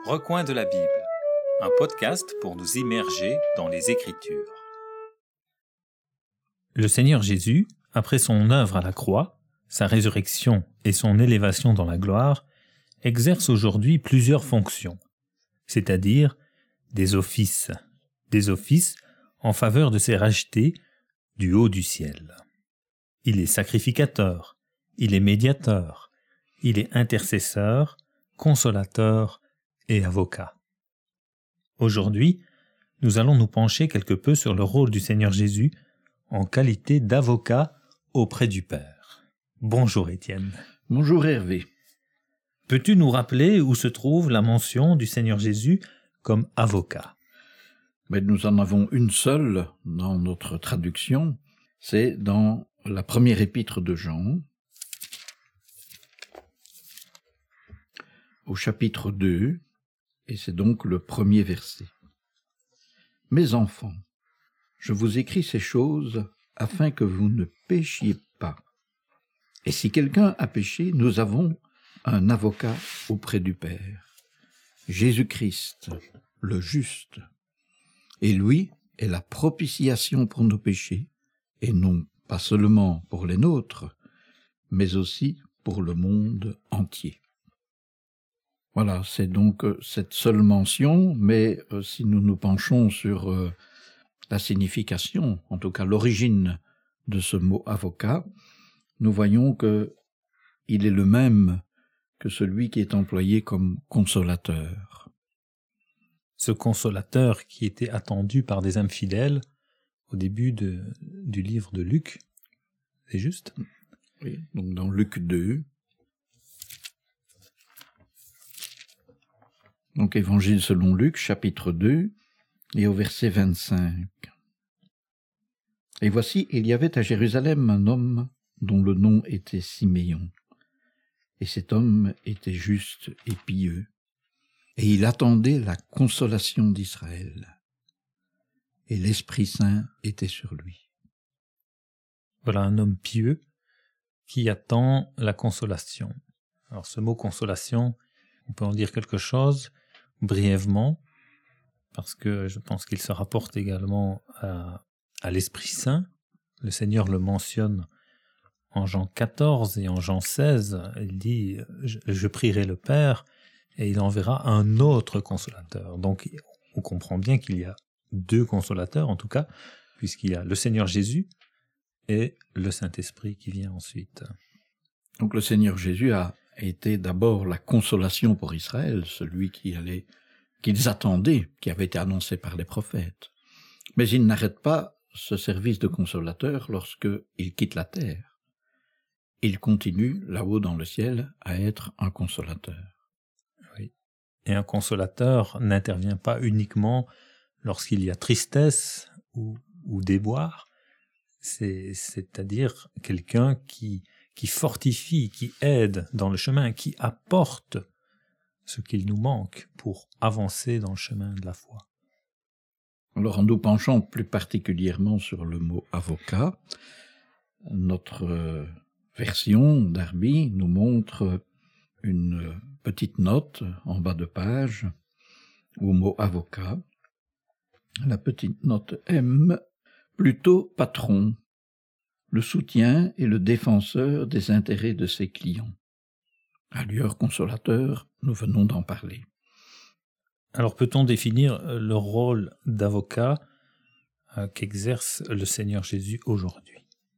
Recoins de la Bible, un podcast pour nous immerger dans les Écritures. Le Seigneur Jésus, après son œuvre à la croix, sa résurrection et son élévation dans la gloire, exerce aujourd'hui plusieurs fonctions, c'est-à-dire des offices en faveur de ses rachetés du haut du ciel. Il est sacrificateur, il est médiateur, il est intercesseur, consolateur et avocat. Aujourd'hui, nous allons nous pencher quelque peu sur le rôle du Seigneur Jésus en qualité d'avocat auprès du Père. Bonjour Étienne. Bonjour Hervé. Peux-tu nous rappeler où se trouve la mention du Seigneur Jésus comme avocat? Mais nous en avons une seule dans notre traduction, c'est dans la première épître de Jean, au chapitre 2, et c'est donc le premier verset. « Mes enfants, je vous écris ces choses afin que vous ne péchiez pas. Et si quelqu'un a péché, nous avons un avocat auprès du Père, Jésus-Christ, le juste. Et lui est la propitiation pour nos péchés, et non pas seulement pour les nôtres, mais aussi pour le monde entier. » Voilà, c'est donc cette seule mention, mais si nous nous penchons sur la signification, en tout cas l'origine de ce mot avocat, nous voyons que il est le même que celui qui est employé comme consolateur. Ce consolateur qui était attendu par des âmes fidèles au début du livre de Luc, c'est juste? Oui, donc dans Luc 2, donc Évangile selon Luc, chapitre 2, et au verset 25. « Et voici, il y avait à Jérusalem un homme dont le nom était Siméon. Et cet homme était juste et pieux, et il attendait la consolation d'Israël. Et l'Esprit Saint était sur lui. » Voilà un homme pieux qui attend la consolation. Alors ce mot consolation, on peut en dire quelque chose brièvement, parce que je pense qu'il se rapporte également à l'Esprit Saint. Le Seigneur le mentionne en Jean 14 et en Jean 16. Il dit « Je prierai le Père et il enverra un autre consolateur ». Donc on comprend bien qu'il y a deux consolateurs, en tout cas, puisqu'il y a le Seigneur Jésus et le Saint-Esprit qui vient ensuite. Donc le Seigneur Jésus a été d'abord la consolation pour Israël, celui qu'ils attendaient, qui avait été annoncé par les prophètes. Mais il n'arrête pas ce service de consolateur lorsqu'il quitte la terre. Il continue, là-haut dans le ciel, à être un consolateur. Oui. Et un consolateur n'intervient pas uniquement lorsqu'il y a tristesse ou déboire, c'est-à-dire quelqu'un qui fortifie, qui aide dans le chemin, qui apporte ce qu'il nous manque pour avancer dans le chemin de la foi. Alors, en nous penchant plus particulièrement sur le mot avocat, notre version Darby nous montre une petite note en bas de page au mot avocat. La petite note M, plutôt patron, le soutien et le défenseur des intérêts de ses clients. Ailleurs consolateur, nous venons d'en parler. Alors peut-on définir le rôle d'avocat qu'exerce le Seigneur Jésus aujourd'hui?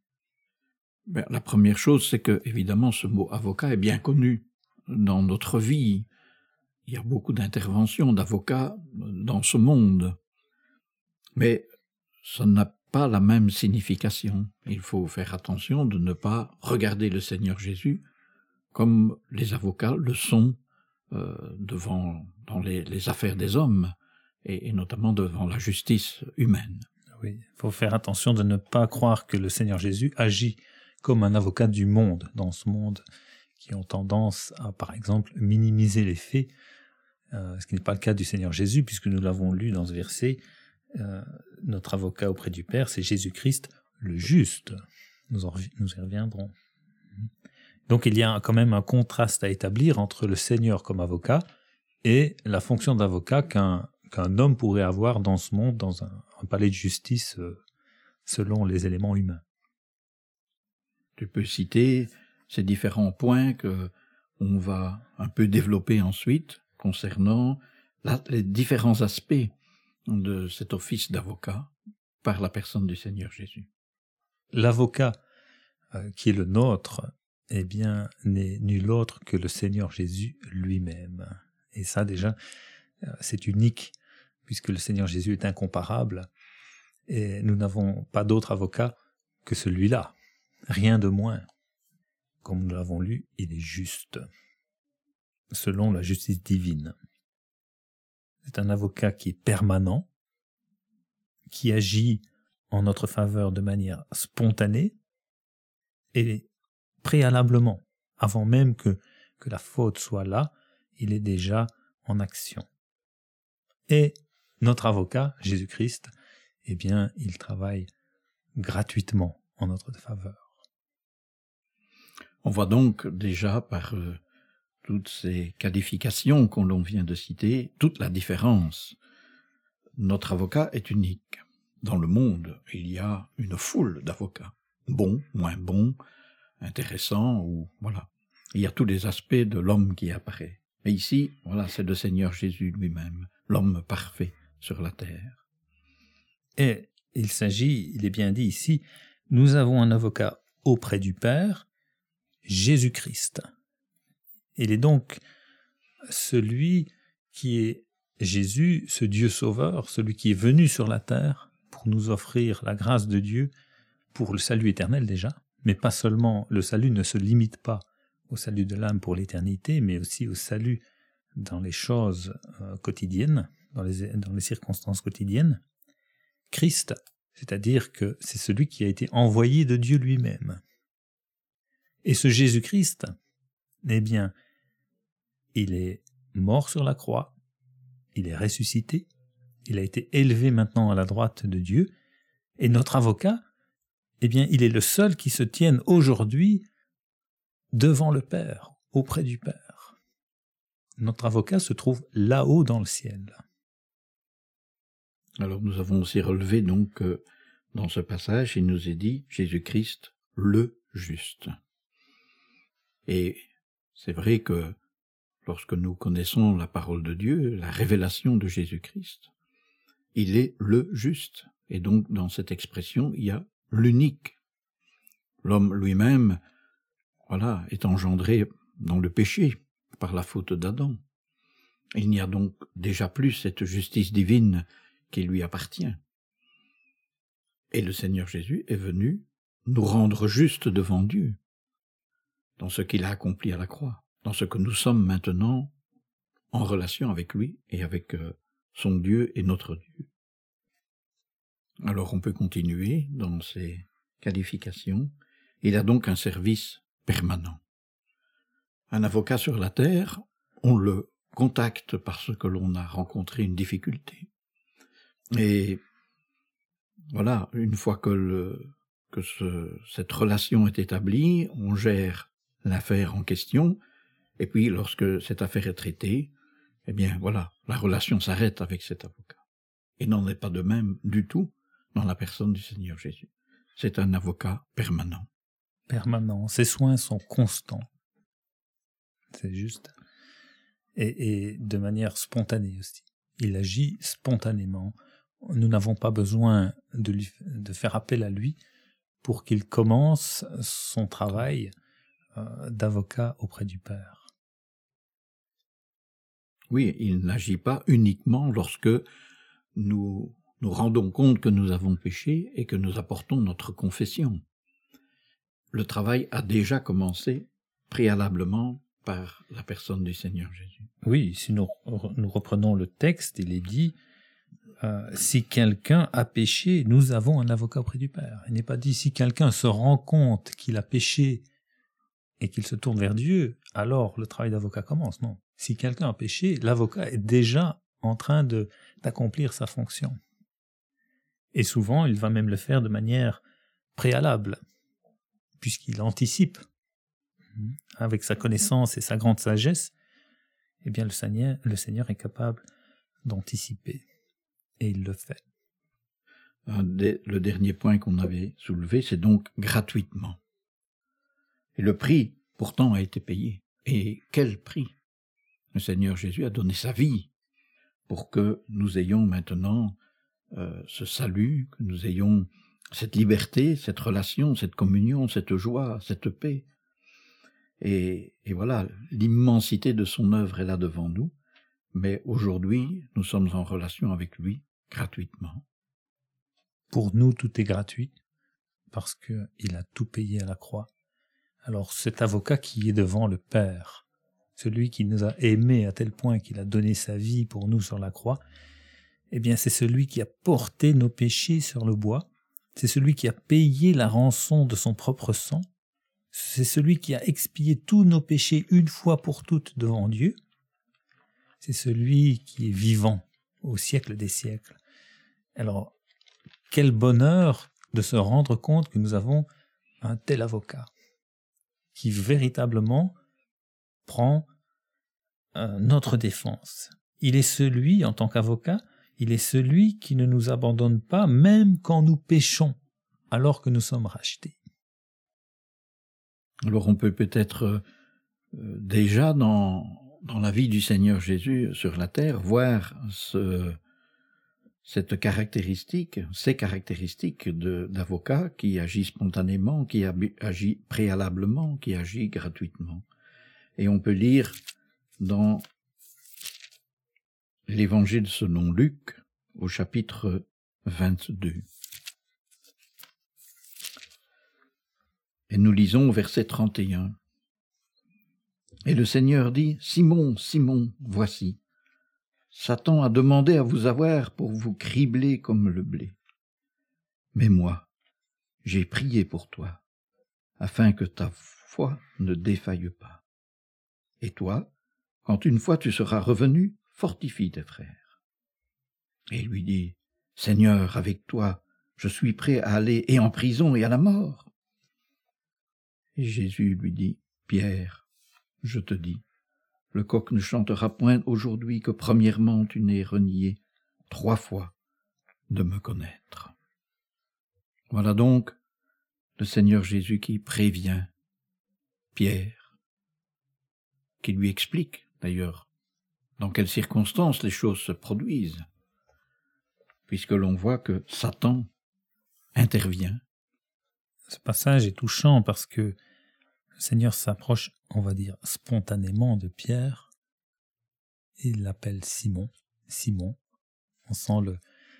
La première chose, c'est que, évidemment, ce mot avocat est bien connu dans notre vie. Il y a beaucoup d'interventions d'avocats dans ce monde. Mais ça n'a pas la même signification. Il faut faire attention de ne pas regarder le Seigneur Jésus comme les avocats le sont dans les affaires des hommes, et notamment devant la justice humaine. Oui, il faut faire attention de ne pas croire que le Seigneur Jésus agit comme un avocat du monde, dans ce monde qui ont tendance à, par exemple, minimiser les faits, ce qui n'est pas le cas du Seigneur Jésus, puisque nous l'avons lu dans ce verset, notre avocat auprès du Père, c'est Jésus-Christ, le juste. Nous y reviendrons. Donc il y a quand même un contraste à établir entre le Seigneur comme avocat et la fonction d'avocat qu'un homme pourrait avoir dans ce monde, dans un palais de justice, selon les éléments humains. Tu peux citer ces différents points que on va un peu développer ensuite concernant les différents aspects de cet office d'avocat par la personne du Seigneur Jésus. L'avocat qui est le nôtre, eh bien, n'est nul autre que le Seigneur Jésus lui-même. Et ça, déjà, c'est unique, puisque le Seigneur Jésus est incomparable, et nous n'avons pas d'autre avocat que celui-là, rien de moins. Comme nous l'avons lu, il est juste, selon la justice divine. C'est un avocat qui est permanent, qui agit en notre faveur de manière spontanée et préalablement, avant même que la faute soit là, il est déjà en action. Et notre avocat, Jésus-Christ, eh bien, il travaille gratuitement en notre faveur. On voit donc déjà par toutes ces qualifications qu'on l'on vient de citer, toute la différence. Notre avocat est unique. Dans le monde, il y a une foule d'avocats, bons, moins bons, intéressants, ou voilà. Il y a tous les aspects de l'homme qui apparaît. Mais ici, voilà, c'est le Seigneur Jésus lui-même, l'homme parfait sur la terre. Et il est bien dit ici, nous avons un avocat auprès du Père, Jésus-Christ. Il est donc celui qui est Jésus, ce Dieu sauveur, celui qui est venu sur la terre pour nous offrir la grâce de Dieu pour le salut éternel déjà, mais pas seulement, le salut ne se limite pas au salut de l'âme pour l'éternité, mais aussi au salut dans les choses quotidiennes, dans les circonstances quotidiennes. Christ, c'est-à-dire que c'est celui qui a été envoyé de Dieu lui-même. Et ce Jésus-Christ, eh bien, il est mort sur la croix, il est ressuscité, il a été élevé maintenant à la droite de Dieu, et notre avocat, eh bien, il est le seul qui se tienne aujourd'hui devant le Père, auprès du Père. Notre avocat se trouve là-haut dans le ciel. Alors nous avons aussi relevé donc que dans ce passage, il nous est dit Jésus-Christ, le juste. Et c'est vrai que lorsque nous connaissons la parole de Dieu, la révélation de Jésus-Christ, il est le juste. Et donc dans cette expression, il y a l'unique. L'homme lui-même, voilà, est engendré dans le péché par la faute d'Adam. Il n'y a donc déjà plus cette justice divine qui lui appartient. Et le Seigneur Jésus est venu nous rendre justes devant Dieu, dans ce qu'il a accompli à la croix, dans ce que nous sommes maintenant en relation avec lui et avec son Dieu et notre Dieu. Alors on peut continuer dans ces qualifications. Il a donc un service permanent. Un avocat sur la terre, on le contacte parce que l'on a rencontré une difficulté. Et voilà, une fois que cette relation est établie, on gère l'affaire en question, et puis lorsque cette affaire est traitée, eh bien voilà, la relation s'arrête avec cet avocat. Il n'en est pas de même du tout dans la personne du Seigneur Jésus. C'est un avocat permanent. Permanent, ses soins sont constants. C'est juste. Et de manière spontanée aussi. Il agit spontanément. Nous n'avons pas besoin de faire appel à lui pour qu'il commence son travail d'avocat auprès du Père. Oui, il n'agit pas uniquement lorsque nous rendons compte que nous avons péché et que nous apportons notre confession. Le travail a déjà commencé préalablement par la personne du Seigneur Jésus. Oui, si nous reprenons le texte, il est dit si quelqu'un a péché, nous avons un avocat auprès du Père. Il n'est pas dit si quelqu'un se rend compte qu'il a péché et qu'il se tourne vers Dieu, alors le travail d'avocat commence. Non. Si quelqu'un a péché, l'avocat est déjà en train d'accomplir sa fonction. Et souvent, il va même le faire de manière préalable, puisqu'il anticipe, avec sa connaissance et sa grande sagesse, eh bien le Seigneur est capable d'anticiper. Et il le fait. Le dernier point qu'on avait soulevé, c'est donc gratuitement. Et le prix, pourtant, a été payé. Et quel prix? Le Seigneur Jésus a donné sa vie pour que nous ayons maintenant ce salut, que nous ayons cette liberté, cette relation, cette communion, cette joie, cette paix. Et voilà, l'immensité de son œuvre est là devant nous, mais aujourd'hui, nous sommes en relation avec lui gratuitement. Pour nous, tout est gratuit, parce qu'il a tout payé à la croix. Alors cet avocat qui est devant le Père, celui qui nous a aimés à tel point qu'il a donné sa vie pour nous sur la croix, eh bien c'est celui qui a porté nos péchés sur le bois, c'est celui qui a payé la rançon de son propre sang, c'est celui qui a expié tous nos péchés une fois pour toutes devant Dieu, c'est celui qui est vivant au siècle des siècles. Alors, quel bonheur de se rendre compte que nous avons un tel avocat qui véritablement prend notre défense. Il est celui, en tant qu'avocat, il est celui qui ne nous abandonne pas, même quand nous péchons, alors que nous sommes rachetés. Alors on peut peut-être déjà dans la vie du Seigneur Jésus sur la terre voir ces caractéristiques d'avocat qui agit spontanément, qui agit préalablement, qui agit gratuitement. Et on peut lire dans l'Évangile selon Luc, au chapitre 22. Et nous lisons au verset 31. Et le Seigneur dit, « Simon, Simon, voici. Satan a demandé à vous avoir pour vous cribler comme le blé. Mais moi, j'ai prié pour toi, afin que ta foi ne défaille pas. Et toi, quand une fois tu seras revenu, fortifie tes frères. » Et il lui dit, « Seigneur, avec toi, je suis prêt à aller et en prison et à la mort. » Et Jésus lui dit, « Pierre, je te dis, le coq ne chantera point aujourd'hui que premièrement tu n'aies renié 3 fois de me connaître. » Voilà donc le Seigneur Jésus qui prévient Pierre, qui lui explique d'ailleurs dans quelles circonstances les choses se produisent, puisque l'on voit que Satan intervient. Ce passage est touchant parce que le Seigneur s'approche, on va dire, spontanément de Pierre. Il l'appelle Simon. Simon. On sent le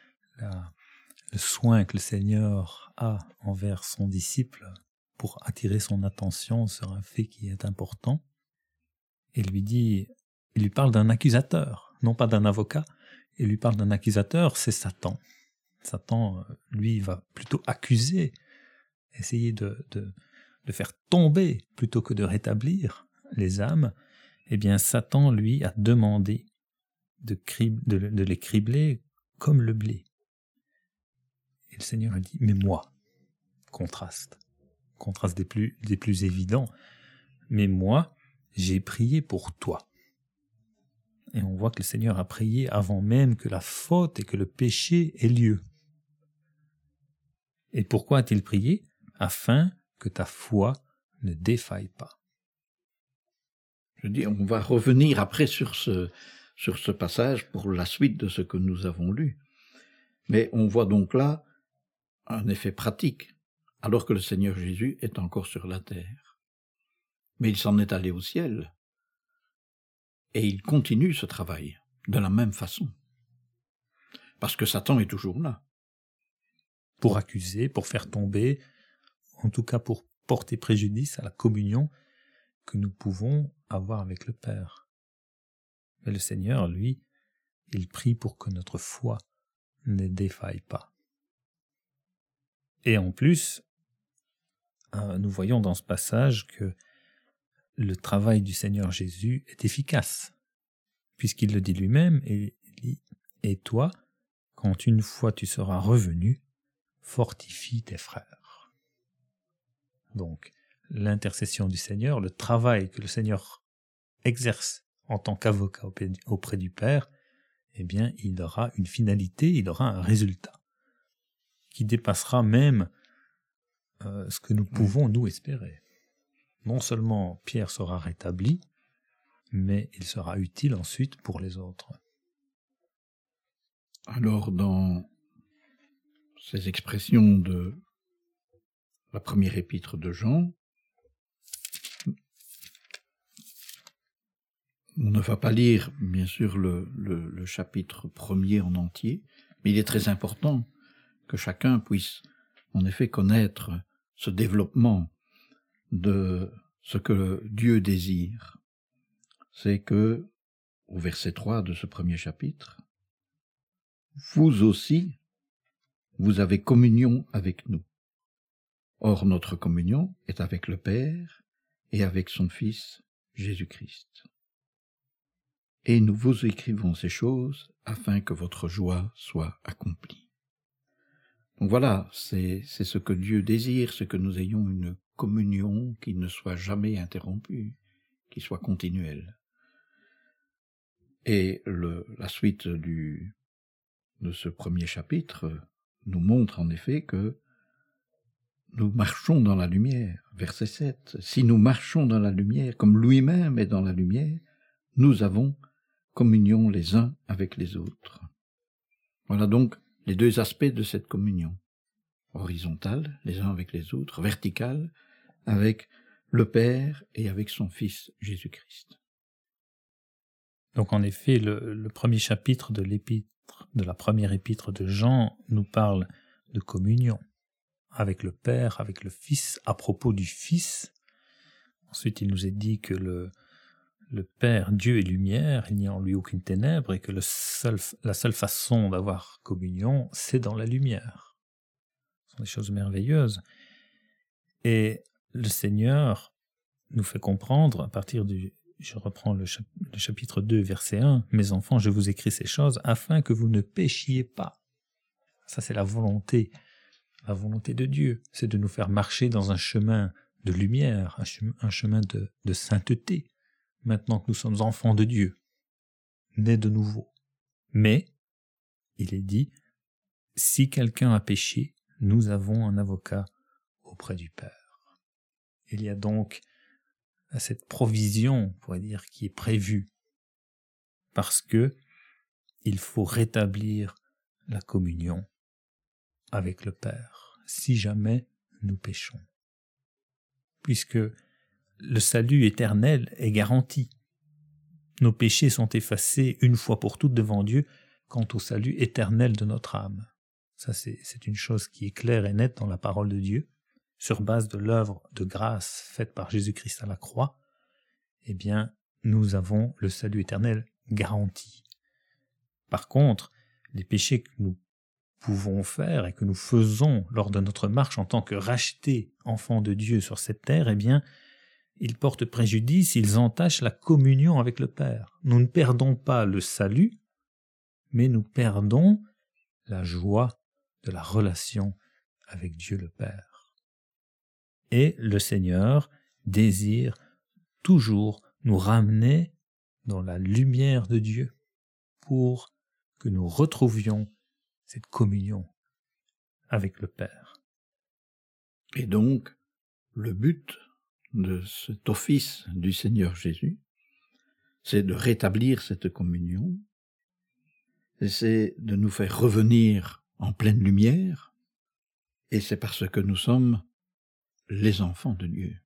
soin que le Seigneur a envers son disciple pour attirer son attention sur un fait qui est important. Et il lui parle d'un accusateur, non pas d'un avocat. Il lui parle d'un accusateur, c'est Satan. Satan, lui, va plutôt accuser, essayer de faire tomber plutôt que de rétablir les âmes. Eh bien, Satan, lui, a demandé de les cribler comme le blé. Et le Seigneur a dit, mais moi, contraste des plus évidents, mais moi, j'ai prié pour toi. Et on voit que le Seigneur a prié avant même que la faute et que le péché aient lieu. Et pourquoi a-t-il prié? Afin que ta foi ne défaille pas. Je dis, on va revenir après sur ce passage pour la suite de ce que nous avons lu. Mais on voit donc là un effet pratique, alors que le Seigneur Jésus est encore sur la terre. Mais il s'en est allé au ciel. Et il continue ce travail de la même façon. Parce que Satan est toujours là. Pour accuser, pour faire tomber, en tout cas pour porter préjudice à la communion que nous pouvons avoir avec le Père. Mais le Seigneur, lui, il prie pour que notre foi ne défaille pas. Et en plus, nous voyons dans ce passage que le travail du Seigneur Jésus est efficace, puisqu'il le dit lui-même, et il dit, « Et toi, quand une fois tu seras revenu, fortifie tes frères. » Donc, l'intercession du Seigneur, le travail que le Seigneur exerce en tant qu'avocat auprès du Père, eh bien, il aura une finalité, il aura un résultat qui dépassera même ce que nous pouvons nous espérer. Non seulement Pierre sera rétabli, mais il sera utile ensuite pour les autres. Alors, dans ces expressions de la première épître de Jean, on ne va pas lire, bien sûr, le chapitre premier en entier, mais il est très important que chacun puisse, en effet, connaître ce développement de ce que Dieu désire. C'est que, au verset 3 de ce premier chapitre, vous aussi, vous avez communion avec nous. Or, notre communion est avec le Père et avec son Fils, Jésus-Christ. Et nous vous écrivons ces choses afin que votre joie soit accomplie. Donc voilà, c'est ce que Dieu désire, c'est que nous ayons une communion qui ne soit jamais interrompue, qui soit continuelle. Et la suite de ce premier chapitre nous montre en effet que nous marchons dans la lumière. Verset 7. Si nous marchons dans la lumière, comme lui-même est dans la lumière, nous avons communion les uns avec les autres. Voilà donc les deux aspects de cette communion. Horizontale, les uns avec les autres, verticale, avec le Père et avec son Fils Jésus-Christ. Donc en effet, le premier chapitre de la première épître de Jean nous parle de communion avec le Père, avec le Fils, à propos du Fils. Ensuite, il nous est dit que le Père, Dieu est lumière, il n'y a en lui aucune ténèbre, et que la seule façon d'avoir communion, c'est dans la lumière. Ce sont des choses merveilleuses. Et le Seigneur nous fait comprendre, à partir je reprends le chapitre 2, verset 1, « Mes enfants, je vous écris ces choses afin que vous ne péchiez pas. » Ça, c'est la volonté de Dieu, c'est de nous faire marcher dans un chemin de lumière, un chemin de sainteté, maintenant que nous sommes enfants de Dieu, nés de nouveau. Mais, il est dit, si quelqu'un a péché, nous avons un avocat auprès du Père. Il y a donc cette provision, on pourrait dire, qui est prévue, parce que il faut rétablir la communion avec le Père, si jamais nous péchons. Puisque le salut éternel est garanti. Nos péchés sont effacés une fois pour toutes devant Dieu quant au salut éternel de notre âme. Ça, c'est une chose qui est claire et nette dans la parole de Dieu. Sur base de l'œuvre de grâce faite par Jésus-Christ à la croix, eh bien, nous avons le salut éternel garanti. Par contre, les péchés que nous pouvons faire et que nous faisons lors de notre marche en tant que rachetés enfants de Dieu sur cette terre, eh bien, ils portent préjudice, ils entachent la communion avec le Père. Nous ne perdons pas le salut, mais nous perdons la joie de la relation avec Dieu le Père. Et le Seigneur désire toujours nous ramener dans la lumière de Dieu pour que nous retrouvions cette communion avec le Père. Et donc, le but de cet office du Seigneur Jésus, c'est de rétablir cette communion, et c'est de nous faire revenir en pleine lumière, et c'est parce que nous sommes les enfants de Dieu.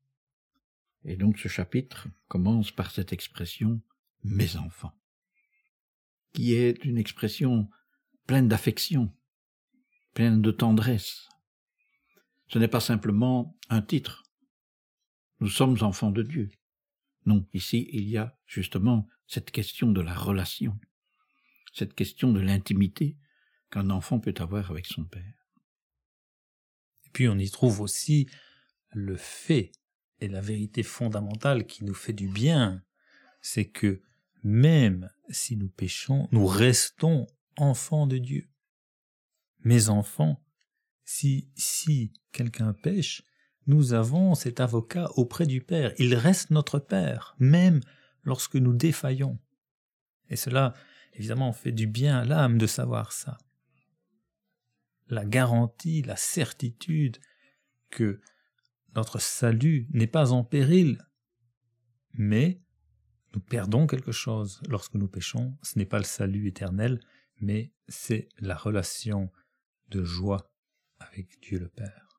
Et donc ce chapitre commence par cette expression « mes enfants », qui est une expression pleine d'affection, pleine de tendresse. Ce n'est pas simplement un titre. Nous sommes enfants de Dieu. Non, ici il y a justement cette question de la relation, cette question de l'intimité qu'un enfant peut avoir avec son père. Et puis on y trouve aussi le fait et la vérité fondamentale qui nous fait du bien, c'est que même si nous péchons, nous restons enfants de Dieu. Mes enfants, si quelqu'un pêche, nous avons cet avocat auprès du Père. Il reste notre Père, même lorsque nous défaillons. Et cela, évidemment, fait du bien à l'âme de savoir ça. La garantie, la certitude que notre salut n'est pas en péril, mais nous perdons quelque chose lorsque nous péchons. Ce n'est pas le salut éternel, mais c'est la relation de joie avec Dieu le Père.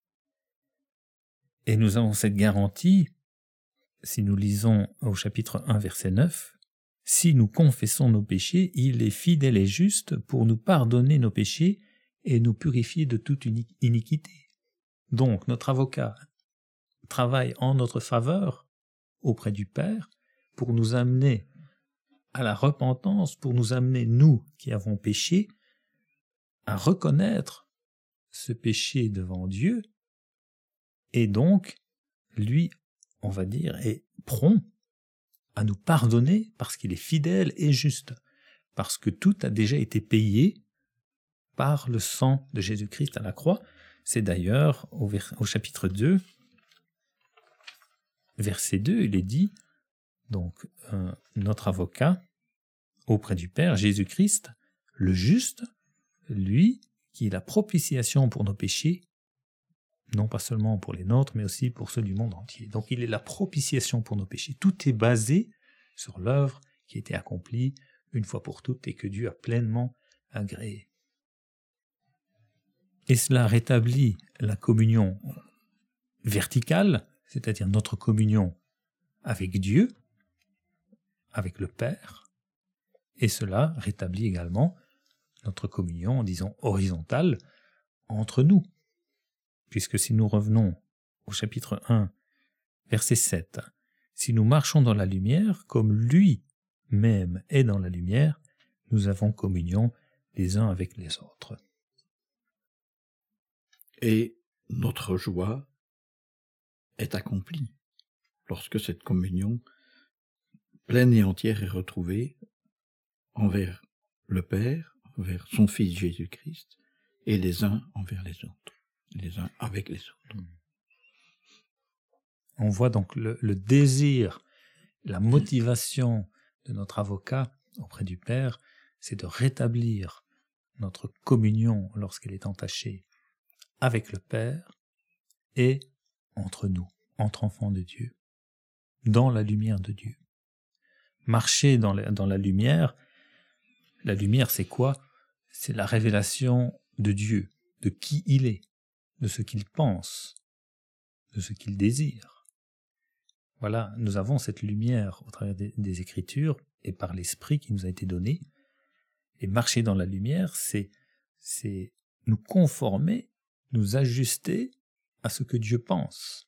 Et nous avons cette garantie, si nous lisons au chapitre 1, verset 9, « Si nous confessons nos péchés, il est fidèle et juste pour nous pardonner nos péchés et nous purifier de toute iniquité. » Donc notre avocat travaille en notre faveur auprès du Père pour nous amener à la repentance, pour nous amener, nous qui avons péché, à reconnaître ce péché devant Dieu, et donc, lui, on va dire, est prompt à nous pardonner parce qu'il est fidèle et juste, parce que tout a déjà été payé par le sang de Jésus-Christ à la croix. C'est d'ailleurs au chapitre 2, verset 2, il est dit, donc notre avocat auprès du Père, Jésus-Christ, le juste, lui qui est la propitiation pour nos péchés, non pas seulement pour les nôtres, mais aussi pour ceux du monde entier. Donc il est la propitiation pour nos péchés. Tout est basé sur l'œuvre qui a été accomplie une fois pour toutes et que Dieu a pleinement agréée. Et cela rétablit la communion verticale, c'est-à-dire notre communion avec Dieu, avec le Père, et cela rétablit également notre communion, disons, horizontale entre nous. Puisque si nous revenons au chapitre 1, verset 7, « Si nous marchons dans la lumière, comme lui-même est dans la lumière, nous avons communion les uns avec les autres. » Et notre joie est accomplie lorsque cette communion pleine et entière est retrouvée envers le Père, envers son Fils Jésus-Christ, et les uns envers les autres, les uns avec les autres. On voit donc le désir, la motivation de notre avocat auprès du Père, c'est de rétablir notre communion lorsqu'elle est entachée avec le Père et entre nous, entre enfants de Dieu, dans la lumière de Dieu. Marcher dans la lumière c'est quoi? C'est la révélation de Dieu, de qui il est, de ce qu'il pense, de ce qu'il désire. Voilà, nous avons cette lumière au travers des Écritures et par l'Esprit qui nous a été donné. Et marcher dans la lumière, c'est nous conformer, nous ajuster à ce que Dieu pense.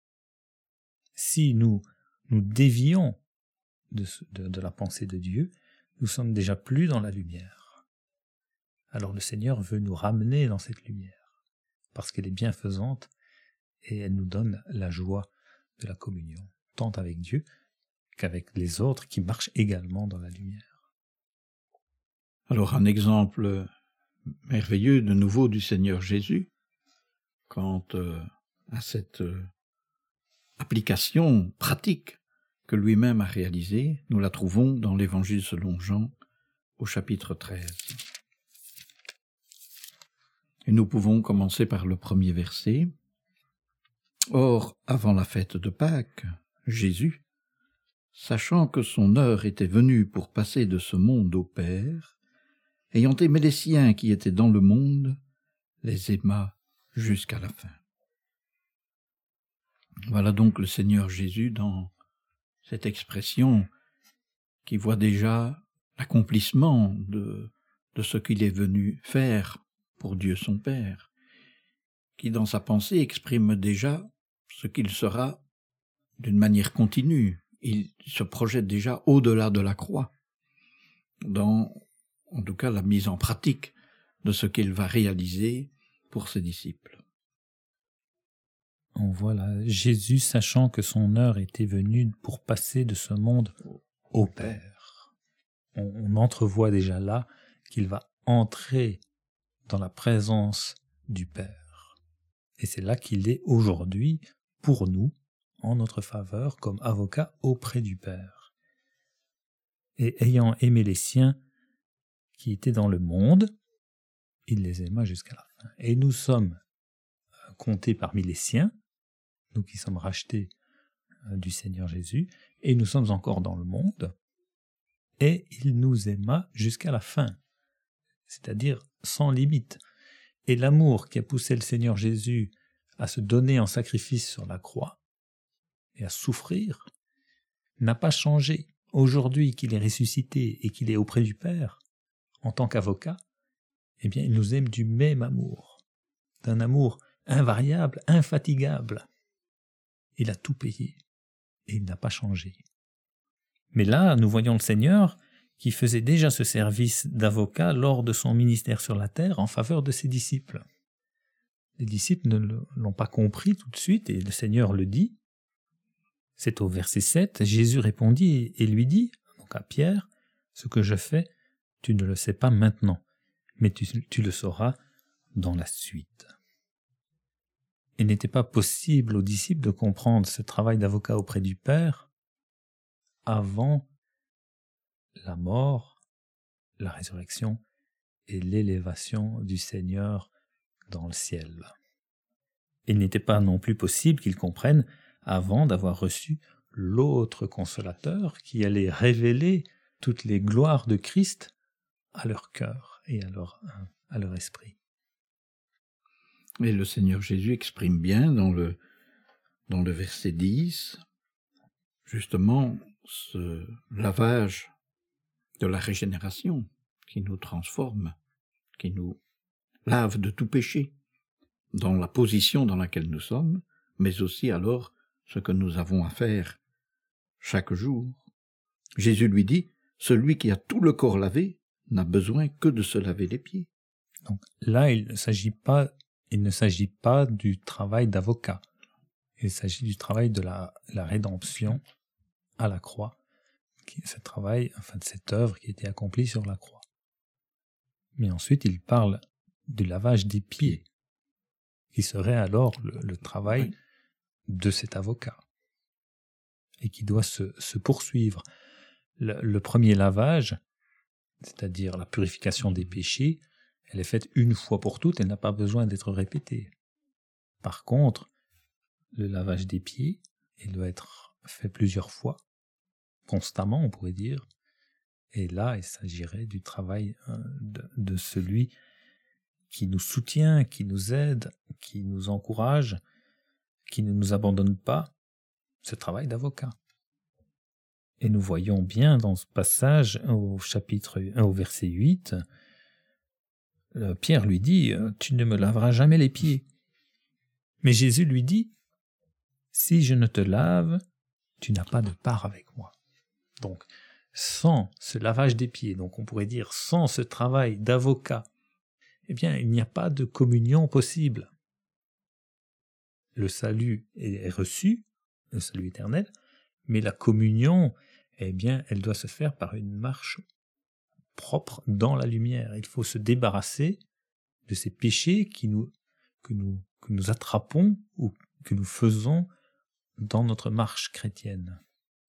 Si nous dévions de la pensée de Dieu, nous sommes déjà plus dans la lumière. Alors le Seigneur veut nous ramener dans cette lumière, parce qu'elle est bienfaisante et elle nous donne la joie de la communion, tant avec Dieu qu'avec les autres qui marchent également dans la lumière. Alors un exemple merveilleux de nouveau du Seigneur Jésus, quant à cette application pratique que lui-même a réalisée, nous la trouvons dans l'Évangile selon Jean au chapitre 13. Et nous pouvons commencer par le premier verset. « Or, avant la fête de Pâques, Jésus, sachant que son heure était venue pour passer de ce monde au Père, ayant aimé les siens qui étaient dans le monde, les aima jusqu'à la fin. » Voilà donc le Seigneur Jésus dans cette expression qui voit déjà l'accomplissement de ce qu'il est venu faire pour Dieu son Père, qui dans sa pensée exprime déjà ce qu'il sera d'une manière continue. Il se projette déjà au-delà de la croix, dans en tout cas la mise en pratique de ce qu'il va réaliser pour ses disciples. On voit là Jésus sachant que son heure était venue pour passer de ce monde au Père. On entrevoit déjà là qu'il va entrer dans la présence du Père. Et c'est là qu'il est aujourd'hui pour nous, en notre faveur, comme avocat auprès du Père. Et ayant aimé les siens qui étaient dans le monde, il les aima jusqu'à la fin. Et nous sommes comptés parmi les siens, nous qui sommes rachetés du Seigneur Jésus, et nous sommes encore dans le monde, et il nous aima jusqu'à la fin, c'est-à-dire sans limite. Et l'amour qui a poussé le Seigneur Jésus à se donner en sacrifice sur la croix et à souffrir n'a pas changé. Aujourd'hui qu'il est ressuscité et qu'il est auprès du Père, en tant qu'avocat, eh bien il nous aime du même amour, d'un amour invariable, infatigable. Il a tout payé et il n'a pas changé. Mais là, nous voyons le Seigneur qui faisait déjà ce service d'avocat lors de son ministère sur la terre en faveur de ses disciples. Les disciples ne l'ont pas compris tout de suite et le Seigneur le dit. C'est au verset 7, Jésus répondit et lui dit, donc à Pierre, « Ce que je fais, tu ne le sais pas maintenant, mais tu le sauras dans la suite. » Il n'était pas possible aux disciples de comprendre ce travail d'avocat auprès du Père avant la mort, la résurrection et l'élévation du Seigneur dans le ciel. Il n'était pas non plus possible qu'ils comprennent avant d'avoir reçu l'autre consolateur qui allait révéler toutes les gloires de Christ à leur cœur et à leur esprit. Et le Seigneur Jésus exprime bien dans le verset 10, justement, ce lavage de la régénération qui nous transforme, qui nous lave de tout péché, dans la position dans laquelle nous sommes, mais aussi alors ce que nous avons à faire chaque jour. Jésus lui dit, celui qui a tout le corps lavé n'a besoin que de se laver les pieds. Donc là, il ne s'agit pas du travail d'avocat. Il s'agit du travail de la rédemption à la croix, ce travail, de cette œuvre qui a été accomplie sur la croix. Mais ensuite, il parle du lavage des pieds, qui serait alors le travail de cet avocat, et qui doit se poursuivre. Le premier lavage, c'est-à-dire la purification des péchés, elle est faite une fois pour toutes, elle n'a pas besoin d'être répétée. Par contre, le lavage des pieds, il doit être fait plusieurs fois, constamment on pourrait dire, et là il s'agirait du travail de celui qui nous soutient, qui nous aide, qui nous encourage, qui ne nous abandonne pas, ce travail d'avocat. Et nous voyons bien dans ce passage, au verset 8, Pierre lui dit « Tu ne me laveras jamais les pieds ». Mais Jésus lui dit « Si je ne te lave, tu n'as pas de part avec moi ». Donc, sans ce lavage des pieds, donc on pourrait dire sans ce travail d'avocat, eh bien, il n'y a pas de communion possible. Le salut est reçu, le salut éternel, mais la communion, eh bien, elle doit se faire par une marche propre dans la lumière. Il faut se débarrasser de ces péchés que nous attrapons ou que nous faisons dans notre marche chrétienne.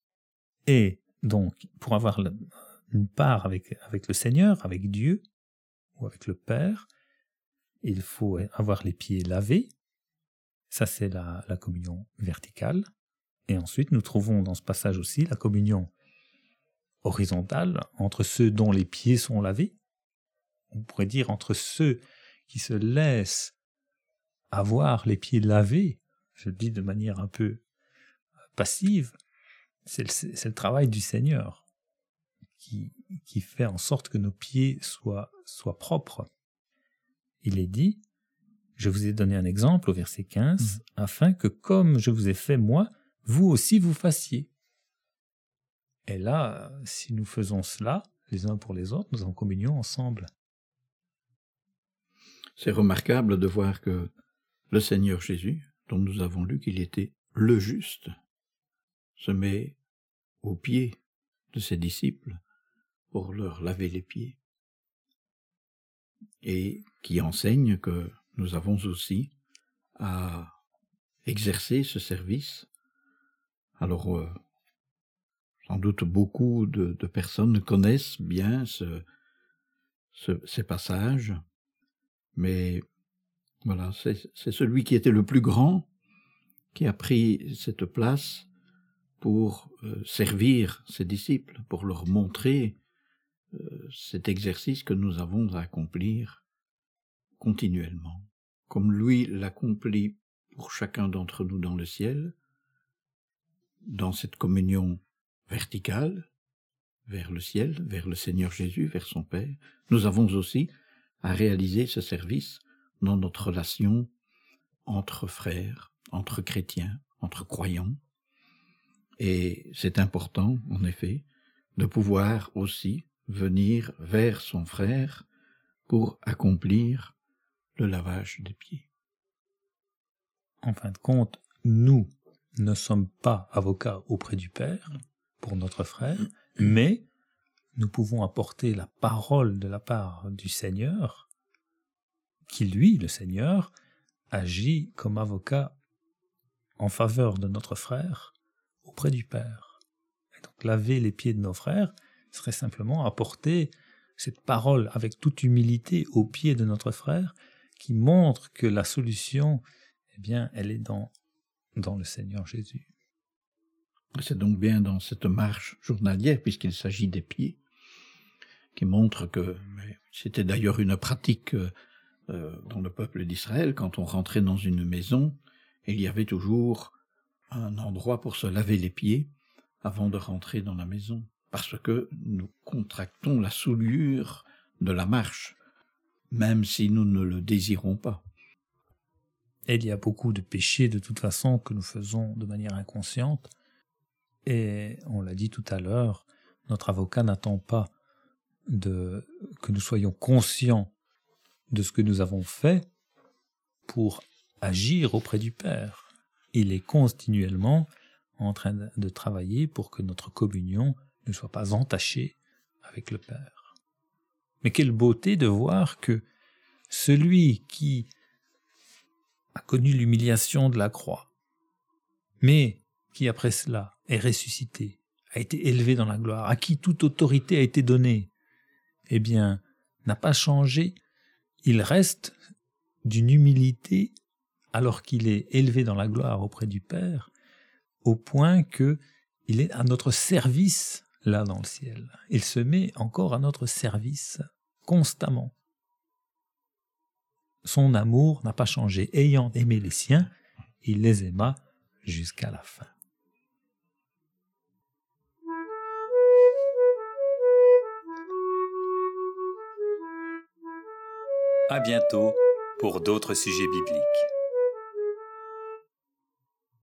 Et donc, pour avoir une part avec le Seigneur, avec Dieu, ou avec le Père, il faut avoir les pieds lavés. Ça, c'est la communion verticale. Et ensuite, nous trouvons dans ce passage aussi la communion horizontale entre ceux dont les pieds sont lavés. On pourrait dire entre ceux qui se laissent avoir les pieds lavés, je le dis de manière un peu passive, c'est le travail du Seigneur qui fait en sorte que nos pieds soient propres. Il est dit, je vous ai donné un exemple au verset 15, afin que comme je vous ai fait moi, vous aussi vous fassiez. Et là, si nous faisons cela, les uns pour les autres, nous en communions ensemble. C'est remarquable de voir que le Seigneur Jésus, dont nous avons lu qu'il était le juste, se met aux pieds de ses disciples pour leur laver les pieds, et qui enseigne que nous avons aussi à exercer ce service. Alors, Sans doute beaucoup de personnes connaissent bien ces passages, mais voilà, c'est celui qui était le plus grand qui a pris cette place pour servir ses disciples, pour leur montrer cet exercice que nous avons à accomplir continuellement, comme lui l'accomplit pour chacun d'entre nous dans le ciel, dans cette communion verticale, vers le ciel, vers le Seigneur Jésus, vers son Père. Nous avons aussi à réaliser ce service dans notre relation entre frères, entre chrétiens, entre croyants. Et c'est important, en effet, de pouvoir aussi venir vers son frère pour accomplir le lavage des pieds. En fin de compte, nous ne sommes pas avocats auprès du Père pour notre frère, mais nous pouvons apporter la parole de la part du Seigneur, qui lui, le Seigneur, agit comme avocat en faveur de notre frère auprès du Père. Et donc laver les pieds de nos frères serait simplement apporter cette parole avec toute humilité aux pieds de notre frère, qui montre que la solution, eh bien, elle est dans le Seigneur Jésus. C'est donc bien dans cette marche journalière, puisqu'il s'agit des pieds, qui montre que c'était d'ailleurs une pratique dans le peuple d'Israël. Quand on rentrait dans une maison, il y avait toujours un endroit pour se laver les pieds avant de rentrer dans la maison, parce que nous contractons la souillure de la marche, même si nous ne le désirons pas. Et il y a beaucoup de péchés de toute façon que nous faisons de manière inconsciente, et on l'a dit tout à l'heure, notre avocat n'attend pas que nous soyons conscients de ce que nous avons fait pour agir auprès du Père. Il est continuellement en train de travailler pour que notre communion ne soit pas entachée avec le Père. Mais quelle beauté de voir que celui qui a connu l'humiliation de la croix, mais qui après cela est ressuscité, a été élevé dans la gloire, à qui toute autorité a été donnée, eh bien, n'a pas changé. Il reste d'une humilité alors qu'il est élevé dans la gloire auprès du Père, au point qu'il est à notre service là dans le ciel. Il se met encore à notre service constamment. Son amour n'a pas changé. Ayant aimé les siens, il les aima jusqu'à la fin. À bientôt pour d'autres sujets bibliques.